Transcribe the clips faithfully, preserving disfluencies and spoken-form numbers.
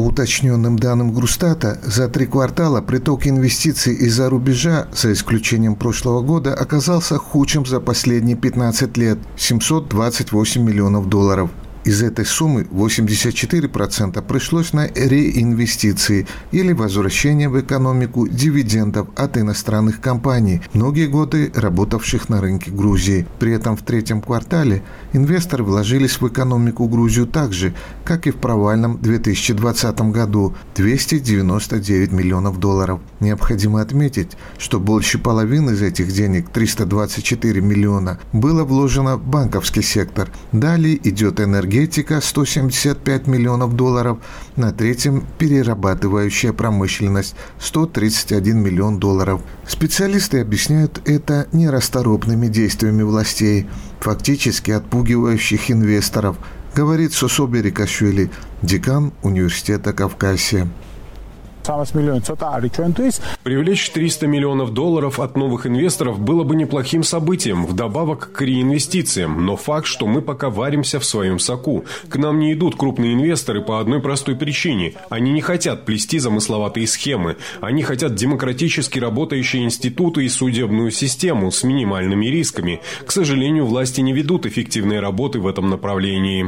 уточненным данным Грустата, за три квартала приток инвестиций из-за рубежа, за исключением прошлого года, оказался худшим за последние пятнадцать лет – семьсот двадцать восемь миллионов долларов. Из этой суммы восемьдесят четыре процента пришлось на реинвестиции или возвращение в экономику дивидендов от иностранных компаний, многие годы работавших на рынке Грузии. При этом в третьем квартале инвесторы вложились в экономику Грузии так же, как и в провальном две тысячи двадцатом году – двести девяносто девять миллионов долларов. Необходимо отметить, что больше половины из этих денег, триста двадцать четыре миллиона, было вложено в банковский сектор. Далее идет энергетика, Энергетика – сто семьдесят пять миллионов долларов, на третьем – перерабатывающая промышленность – сто тридцать один миллион долларов. Специалисты объясняют это нерасторопными действиями властей, фактически отпугивающих инвесторов, говорит Сосо Берикашвили, декан университета Кавказия. Привлечь триста миллионов долларов от новых инвесторов было бы неплохим событием, вдобавок к реинвестициям. Но факт, что мы пока варимся в своем соку. К нам не идут крупные инвесторы по одной простой причине. Они не хотят плести замысловатые схемы. Они хотят демократически работающие институты и судебную систему с минимальными рисками. К сожалению, власти не ведут эффективной работы в этом направлении.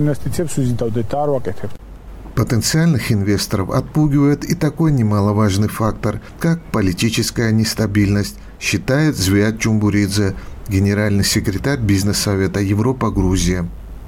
Потенциальных инвесторов отпугивает и такой немаловажный фактор, как политическая нестабильность, считает Звиат Чумбуридзе, генеральный секретарь Бизнес-совета Европа-Грузия.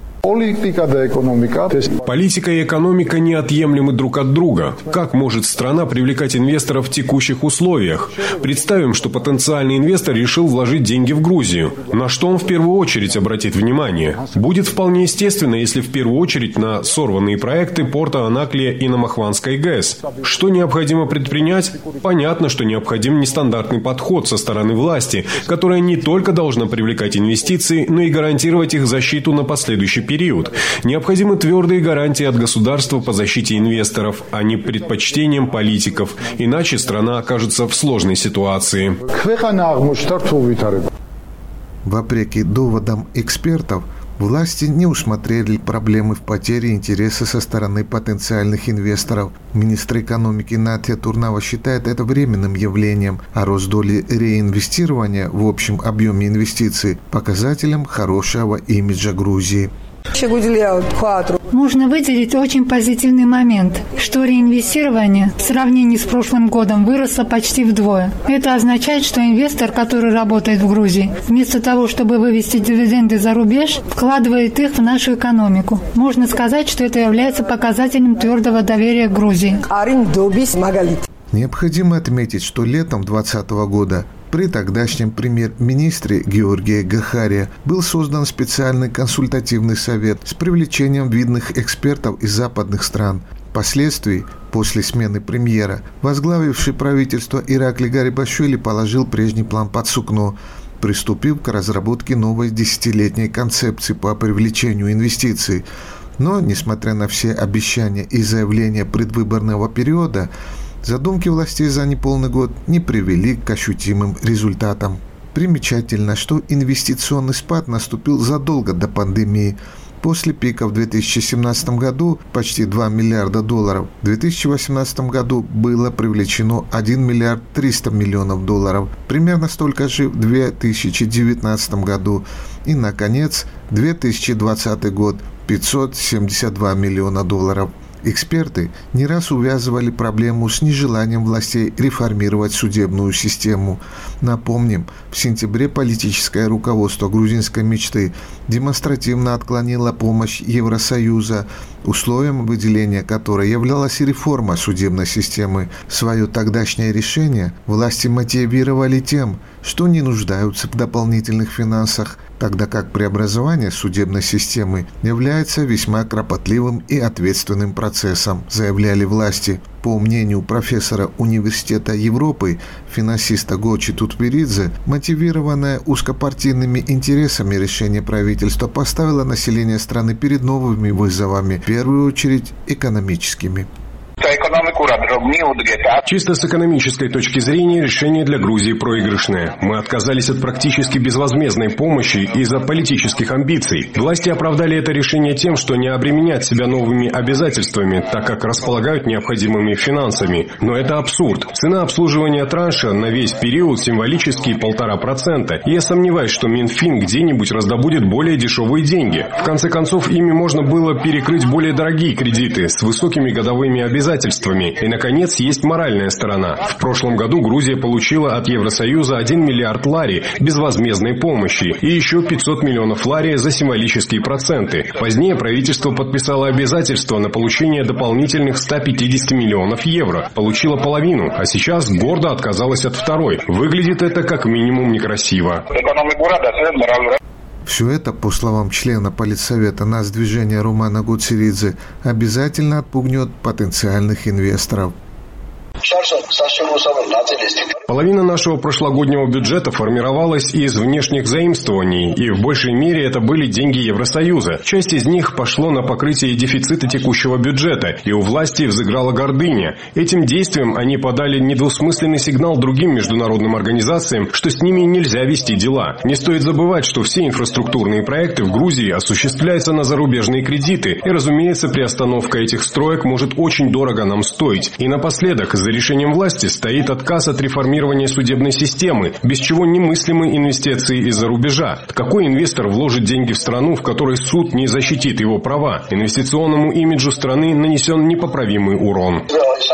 Политика и экономика неотъемлемы друг от друга. Как может страна привлекать инвесторов в текущих условиях? Представим, что потенциальный инвестор решил вложить деньги в Грузию. На что он в первую очередь обратит внимание? Будет вполне естественно, если в первую очередь на сорванные проекты порта Анаклия и на Махванской ГЭС. Что необходимо предпринять? Понятно, что необходим нестандартный подход со стороны власти, которая не только должна привлекать инвестиции, но и гарантировать их защиту на последующий период. период. Необходимы твердые гарантии от государства по защите инвесторов, а не предпочтениям политиков. Иначе страна окажется в сложной ситуации. Вопреки доводам экспертов, власти не усмотрели проблемы в потере интереса со стороны потенциальных инвесторов. Министр экономики Натья Турнава считает это временным явлением, а рост доли реинвестирования в общем объеме инвестиций – показателем хорошего имиджа Грузии. Можно выделить очень позитивный момент, что реинвестирование в сравнении с прошлым годом выросло почти вдвое. Это означает, что инвестор, который работает в Грузии, вместо того, чтобы вывести дивиденды за рубеж, вкладывает их в нашу экономику. Можно сказать, что это является показателем твердого доверия к Грузии. Необходимо отметить, что летом две тысячи двадцатого года при тогдашнем премьер-министре Георгии Гахария был создан специальный консультативный совет с привлечением видных экспертов из западных стран. Впоследствии, после смены премьера, возглавивший правительство Иракли Гарибашвили положил прежний план под сукно, приступив к разработке новой десятилетней концепции по привлечению инвестиций. Но, несмотря на все обещания и заявления предвыборного периода, задумки властей за неполный год не привели к ощутимым результатам. Примечательно, что инвестиционный спад наступил задолго до пандемии. После пика в две тысячи семнадцатом году почти два миллиарда долларов. В две тысячи восемнадцатом году было привлечено один миллиард триста миллионов долларов. Примерно столько же в две тысячи девятнадцатом году. И, наконец, две тысячи двадцатый год – пятьсот семьдесят два миллиона долларов. Эксперты не раз увязывали проблему с нежеланием властей реформировать судебную систему. Напомним, в сентябре политическое руководство грузинской мечты демонстративно отклонило помощь Евросоюза, условием выделения которой являлась и реформа судебной системы. Свое тогдашнее решение власти мотивировали тем, что не нуждаются в дополнительных финансах, тогда как преобразование судебной системы является весьма кропотливым и ответственным процессом, заявляли власти. По мнению профессора Университета Европы, финансиста Гочи Тутберидзе, мотивированное узкопартийными интересами решение правительства поставило население страны перед новыми вызовами, в первую очередь экономическими. Чисто с экономической точки зрения решение для Грузии проигрышное. Мы отказались от практически безвозмездной помощи из-за политических амбиций. Власти оправдали это решение тем, что не обременят себя новыми обязательствами, так как располагают необходимыми финансами. Но это абсурд. Цена обслуживания транша на весь период символически полтора процента. И я сомневаюсь, что Минфин где-нибудь раздобудет более дешевые деньги. В конце концов, ими можно было перекрыть более дорогие кредиты с высокими годовыми обязательствами. И, наконец, есть моральная сторона. В прошлом году Грузия получила от Евросоюза один миллиард лари безвозмездной помощи и еще пятьсот миллионов лари за символические проценты. Позднее правительство подписало обязательство на получение дополнительных ста пятидесяти миллионов евро. Получило половину, а сейчас гордо отказалась от второй. Выглядит это как минимум некрасиво. Все это, по словам члена Политсовета Нацдвижения Румана Гуцеридзе, обязательно отпугнет потенциальных инвесторов. Половина нашего прошлогоднего бюджета формировалась из внешних заимствований, и в большей мере это были деньги Евросоюза. Часть из них пошло на покрытие дефицита текущего бюджета, и у власти взыграла гордыня. Этим действием они подали недвусмысленный сигнал другим международным организациям, что с ними нельзя вести дела. Не стоит забывать, что все инфраструктурные проекты в Грузии осуществляются на зарубежные кредиты, и, разумеется, приостановка этих строек может очень дорого нам стоить. И напоследок, за решением власти стоит отказ от реформирования судебной системы, без чего немыслимы инвестиции из-за рубежа. Какой инвестор вложит деньги в страну, в которой суд не защитит его права? Инвестиционному имиджу страны нанесен непоправимый урон.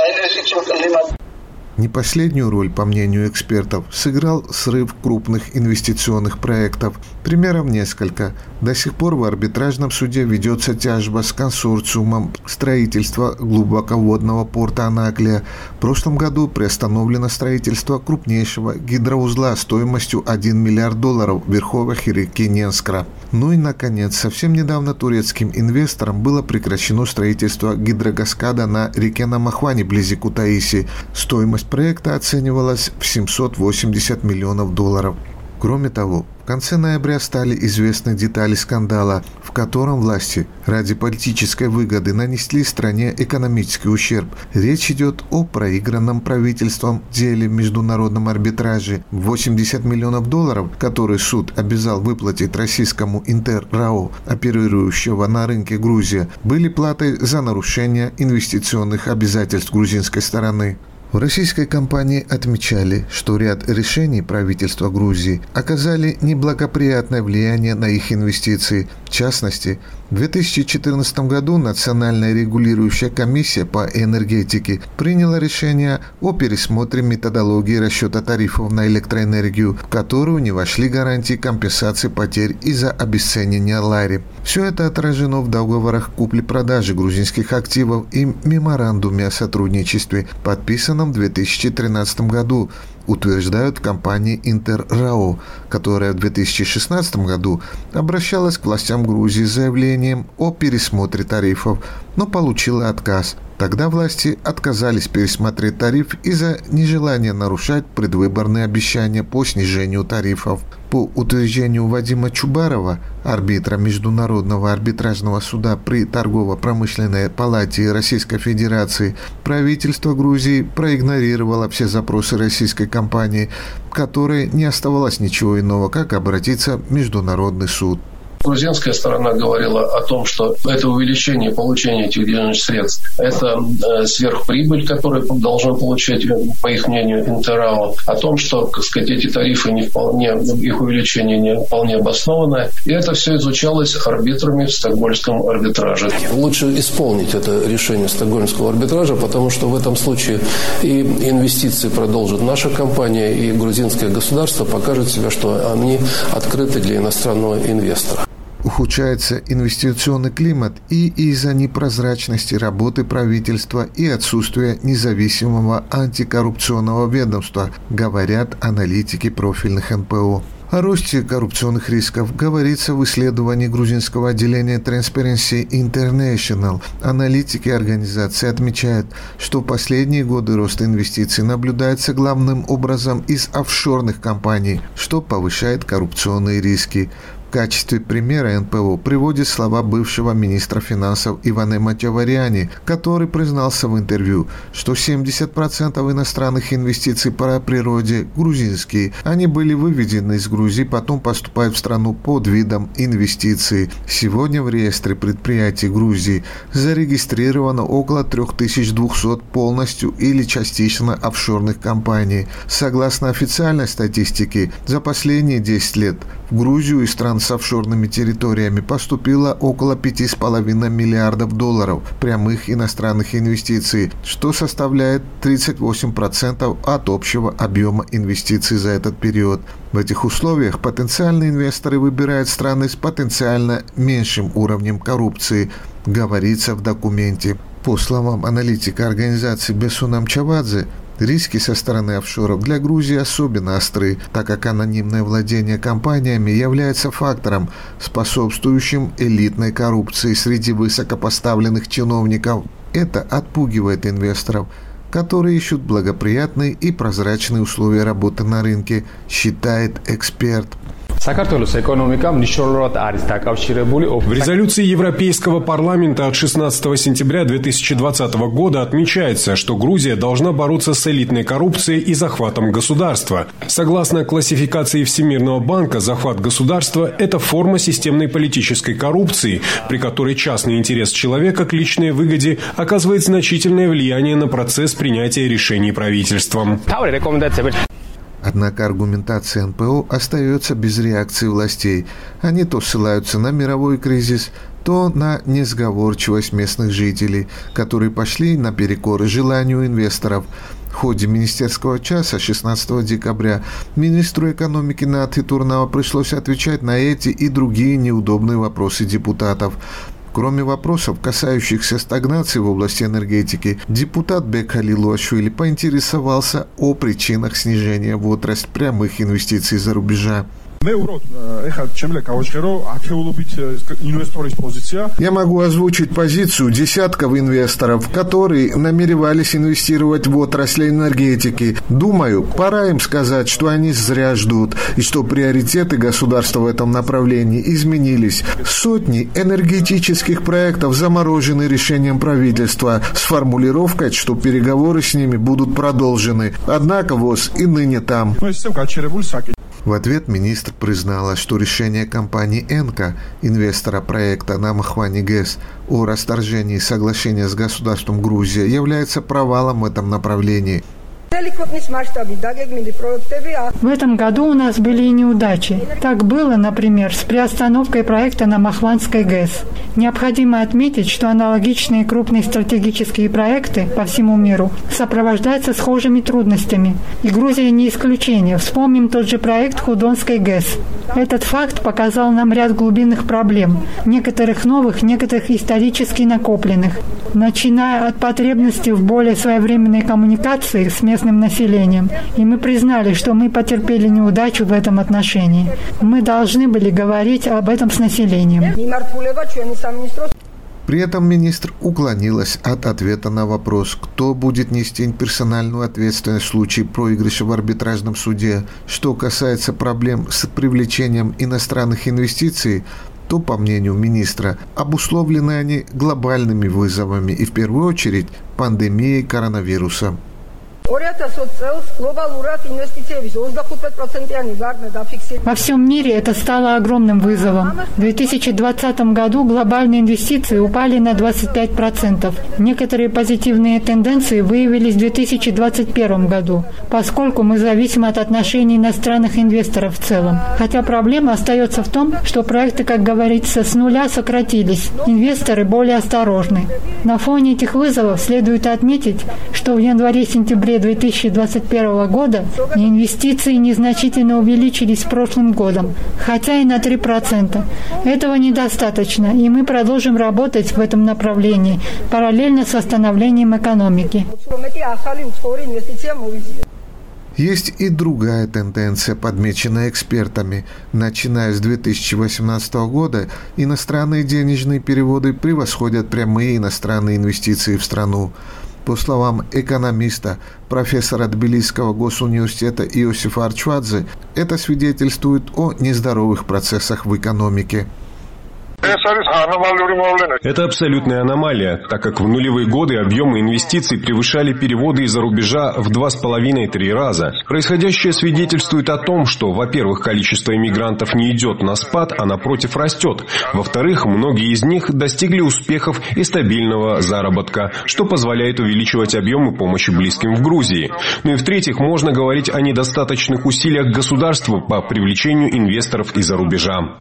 Не последнюю роль, по мнению экспертов, сыграл срыв крупных инвестиционных проектов. Примеров несколько. До сих пор в арбитражном суде ведется тяжба с консорциумом строительства глубоководного порта Анаклия. В прошлом году приостановлено строительство крупнейшего гидроузла стоимостью один миллиард долларов в верховьях реки Ненскра. Ну и, наконец, совсем недавно турецким инвесторам было прекращено строительство гидрокаскада на реке Намахвани, вблизи Кутаиси. Стоимость проекта оценивалась в семьсот восемьдесят миллионов долларов. Кроме того, в конце ноября стали известны детали скандала, в котором власти ради политической выгоды нанесли стране экономический ущерб. Речь идет о проигранном правительством деле в международном арбитраже. восемьдесят миллионов долларов, которые суд обязал выплатить российскому Интер-РАО, оперирующего на рынке Грузия, были платой за нарушение инвестиционных обязательств грузинской стороны. В российской компании отмечали, что ряд решений правительства Грузии оказали неблагоприятное влияние на их инвестиции. В частности, в две тысячи четырнадцатом году Национальная регулирующая комиссия по энергетике приняла решение о пересмотре методологии расчета тарифов на электроэнергию, в которую не вошли гарантии компенсации потерь из-за обесценивания лари. Все это отражено в договорах купли-продажи грузинских активов и меморандуме о сотрудничестве, подписанном в две тысячи тринадцатом году, утверждают в компании Интер-РАО, которая в две тысячи шестнадцатом году обращалась к властям Грузии с заявлением о пересмотре тарифов, но получила отказ. Тогда власти отказались пересмотреть тариф из-за нежелания нарушать предвыборные обещания по снижению тарифов. По утверждению Вадима Чубарова, арбитра Международного арбитражного суда при Торгово-промышленной палате Российской Федерации, правительство Грузии проигнорировало все запросы российской компании, в которой не оставалось ничего иного, как обратиться в Международный суд. Грузинская сторона говорила о том, что это увеличение получения этих денежных средств, это э, сверхприбыль, которую должен получать, по их мнению, Интер-РАО, о том, что, так сказать, эти тарифы не вполне, их увеличение не вполне обоснованное, и это все изучалось арбитрами в Стокгольмском арбитраже. Лучше исполнить это решение Стокгольмского арбитража, потому что в этом случае и инвестиции продолжит наша компания, и грузинское государство покажет себя, что они открыты для иностранного инвестора. Ухудшается инвестиционный климат и из-за непрозрачности работы правительства и отсутствия независимого антикоррупционного ведомства, говорят аналитики профильных эн пэ о. О росте коррупционных рисков говорится в исследовании грузинского отделения Transparency International. Аналитики организации отмечают, что в последние годы рост инвестиций наблюдается главным образом из офшорных компаний, что повышает коррупционные риски. В качестве примера эн пэ о приводит слова бывшего министра финансов Ивана Матяваряни, который признался в интервью, что семьдесят процентов иностранных инвестиций по природе грузинские. Они были выведены из Грузии, потом поступают в страну под видом инвестиций. Сегодня в реестре предприятий Грузии зарегистрировано около три тысячи двести полностью или частично офшорных компаний. Согласно официальной статистике, за последние десять лет в Грузию из стран с офшорными территориями поступило около пяти с половиной миллиардов долларов прямых иностранных инвестиций, что составляет тридцать восемь процентов от общего объема инвестиций за этот период. В этих условиях потенциальные инвесторы выбирают страны с потенциально меньшим уровнем коррупции, говорится в документе. По словам аналитика организации Бесунам Чавадзе, риски со стороны офшоров для Грузии особенно остры, так как анонимное владение компаниями является фактором, способствующим элитной коррупции среди высокопоставленных чиновников. Это отпугивает инвесторов, которые ищут благоприятные и прозрачные условия работы на рынке, считает эксперт. В резолюции Европейского парламента от шестнадцатого сентября две тысячи двадцатого года отмечается, что Грузия должна бороться с элитной коррупцией и захватом государства. Согласно классификации Всемирного банка, захват государства – это форма системной политической коррупции, при которой частный интерес человека к личной выгоде оказывает значительное влияние на процесс принятия решений правительством. Однако аргументация эн пэ о остается без реакции властей. Они то ссылаются на мировой кризис, то на несговорчивость местных жителей, которые пошли наперекор желанию инвесторов. В ходе министерского часа шестнадцатого декабря министру экономики Натхи Турнава пришлось отвечать на эти и другие неудобные вопросы депутатов. Кроме вопросов, касающихся стагнации в области энергетики, депутат Бек Халилуашвили поинтересовался о причинах снижения в отрасль прямых инвестиций за рубежа. Я могу озвучить позицию десятков инвесторов, которые намеревались инвестировать в отрасль энергетики. Думаю, пора им сказать, что они зря ждут, и что приоритеты государства в этом направлении изменились. Сотни энергетических проектов заморожены решением правительства с формулировкой, что переговоры с ними будут продолжены. Однако ВОЗ и ныне там. В ответ министр признала, что решение компании «Энка», инвестора проекта на Махвани ГЭС, о расторжении соглашения с государством Грузия является провалом в этом направлении. В этом году у нас были и неудачи. Так было, например, с приостановкой проекта на Махванской ГЭС. Необходимо отметить, что аналогичные крупные стратегические проекты по всему миру сопровождаются схожими трудностями. И Грузия не исключение. Вспомним тот же проект Худонской ГЭС. Этот факт показал нам ряд глубинных проблем, некоторых новых, некоторых исторически накопленных, начиная от потребности в более своевременной коммуникации с местным населением. И мы признали, что мы потерпели неудачу в этом отношении. Мы должны были говорить об этом с населением. При этом министр уклонилась от ответа на вопрос, кто будет нести персональную ответственность в случае проигрыша в арбитражном суде. Что касается проблем с привлечением иностранных инвестиций, то, по мнению министра, обусловлены они глобальными вызовами и, в первую очередь, пандемией коронавируса. Во всем мире это стало огромным вызовом. В две тысячи двадцатом году глобальные инвестиции упали на двадцать пять процентов. Некоторые позитивные тенденции выявились в две тысячи двадцать первом году, поскольку мы зависим от отношений иностранных инвесторов в целом. Хотя проблема остается в том, что проекты, как говорится, с нуля сократились. Инвесторы более осторожны. На фоне этих вызовов следует отметить, что в январе-сентябре две тысячи двадцать первого года инвестиции незначительно увеличились с прошлым годом, хотя и на три процента. Этого недостаточно, и мы продолжим работать в этом направлении, параллельно с восстановлением экономики. Есть и другая тенденция, подмеченная экспертами. Начиная с две тысячи восемнадцатого года иностранные денежные переводы превосходят прямые иностранные инвестиции в страну. По словам экономиста, профессора Тбилисского госуниверситета Иосифа Арчвадзе, это свидетельствует о нездоровых процессах в экономике. Это абсолютная аномалия, так как в нулевые годы объемы инвестиций превышали переводы из-за рубежа в два с половиной-три раза. Происходящее свидетельствует о том, что, во-первых, количество иммигрантов не идет на спад, а напротив растет. Во-вторых, многие из них достигли успехов и стабильного заработка, что позволяет увеличивать объемы помощи близким в Грузии. Ну и в-третьих, можно говорить о недостаточных усилиях государства по привлечению инвесторов из-за рубежа.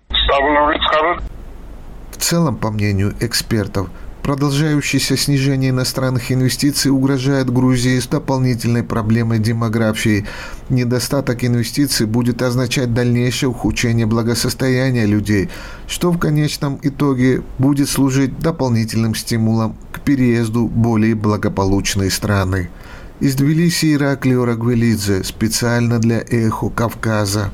В целом, по мнению экспертов, продолжающееся снижение иностранных инвестиций угрожает Грузии с дополнительной проблемой демографии. Недостаток инвестиций будет означать дальнейшее ухудшение благосостояния людей, что в конечном итоге будет служить дополнительным стимулом к переезду в более благополучные страны. Из Тбилиси Ираклий Орагвелидзе, специально для «Эхо Кавказа».